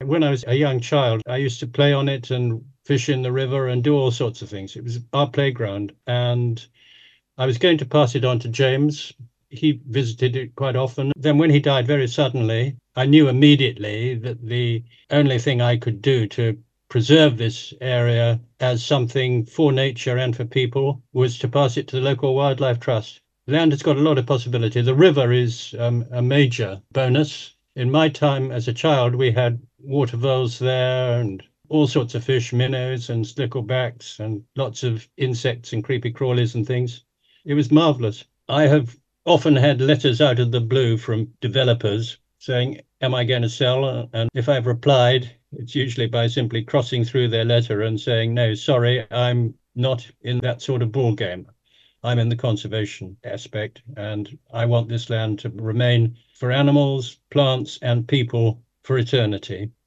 when I was a young child, I used to play on it and fish in the river and do all sorts of things. It was our playground. And I was going to pass it on to James. He visited it quite often. Then when he died very suddenly, I knew immediately that the only thing I could do to preserve this area as something for nature and for people was to pass it to the local wildlife trust. The land has got a lot of possibility. The river is a major bonus. In my time as a child, we had water voles there and all sorts of fish, minnows and sticklebacks and lots of insects and creepy crawlies and things. It was marvelous. I have often had letters out of the blue from developers saying, am I going to sell? And if I've replied, it's usually by simply crossing through their letter and saying, no, sorry, I'm not in that sort of ball game. I'm in the conservation aspect, and I want this land to remain for animals, plants, and people for eternity.